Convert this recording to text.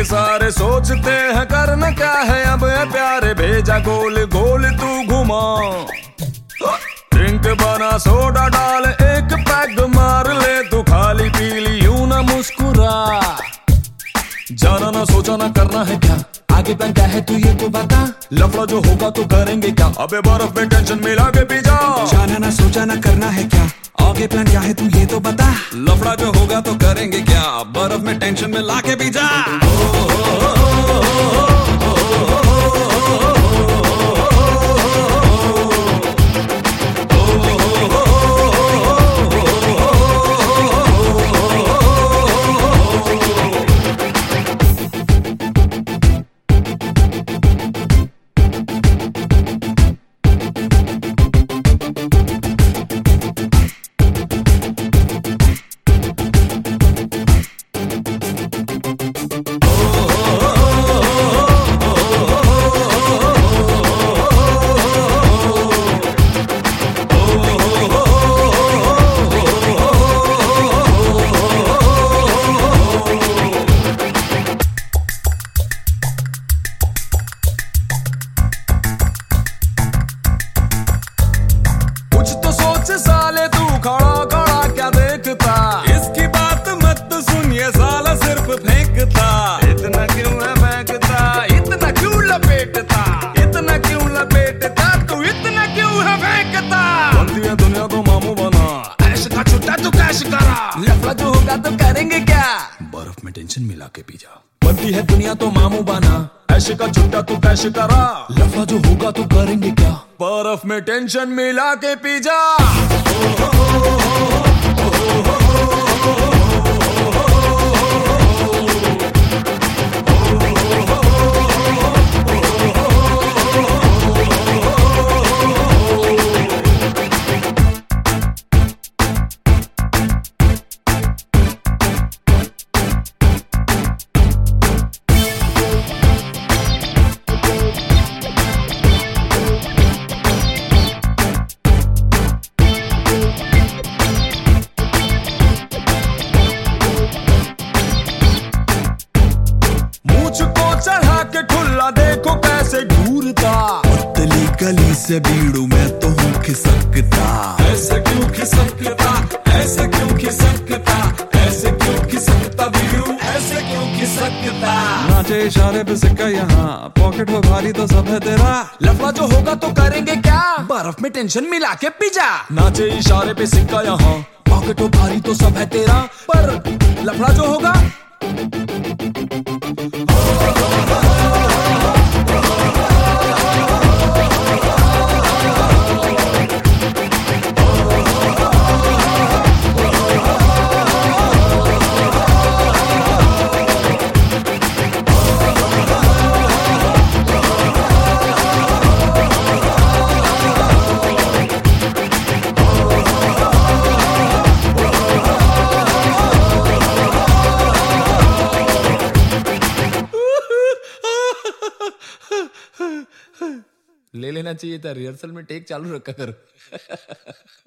सारे सोचते हैं करना क्या है अब है प्यारे, भेजा गोल गोल तू घुमा। ड्रिंक बना सोडा डाल एक पैग मार ले, तू खाली पी ली यूं ना मुस्कुरा। जाना ना सोचा ना करना है क्या, आगे प्लान क्या है तू ये तो बता। लफड़ा जो होगा तो करेंगे क्या, अबे बर्फ में टेंशन मिला के पी जा। जाना ना सोचा ना करना है क्या, आगे प्लान क्या है तू ये तो बता। लफड़ा जो होगा तो करेंगे क्या, बर्फ में टेंशन में लाके पी जा। कुछ तो सोच साले तू खड़ा खड़ा क्या देखता, इसकी बात मत सुन ये साला सिर्फ फेंकता। इतना क्यों है फेंकता, इतना क्यों लपेटता, इतना क्यों लपेटता, तू इतना क्यों है फेंकता। बनती है दुनिया तो मामू बना, ऐश का छुट्टा तू कैश करा। लफड़ा जो होगा तो करेंगे क्या, बर्फ में टेंशन मिला के पी जा। बनती है दुनिया तो मामू बना, ऐसे का छुट्टा तू कैश करा। लफड़ा जो होगा तो करेंगे क्या, बर्फ में टेंशन मिला के पी जा। मुझको चढ़ा के ठुल्ला देखो कैसे घूरता, पतली गली से बीड़ू मैं तो हूँ खिसकता। ऐसे क्यों खिसकता, ऐसे क्यों खिसकता, ऐसे क्यों खिसकता बीड़ू, ऐसे क्यों खिसकता। नाचे इशारे पे सिक्का यहाँ, पॉकेट हो भारी तो सब है तेरा। लफड़ा जो होगा तो करेंगे क्या, बर्फ में टेंशन मिला के पी जा। नाचे इशारे पे सिक्का यहाँ, पॉकेट हो भारी तो सब है तेरा, पर लफड़ा जो होगा। ले लेना चाहिए था, रिहर्सल में टेक चालू रखा करो।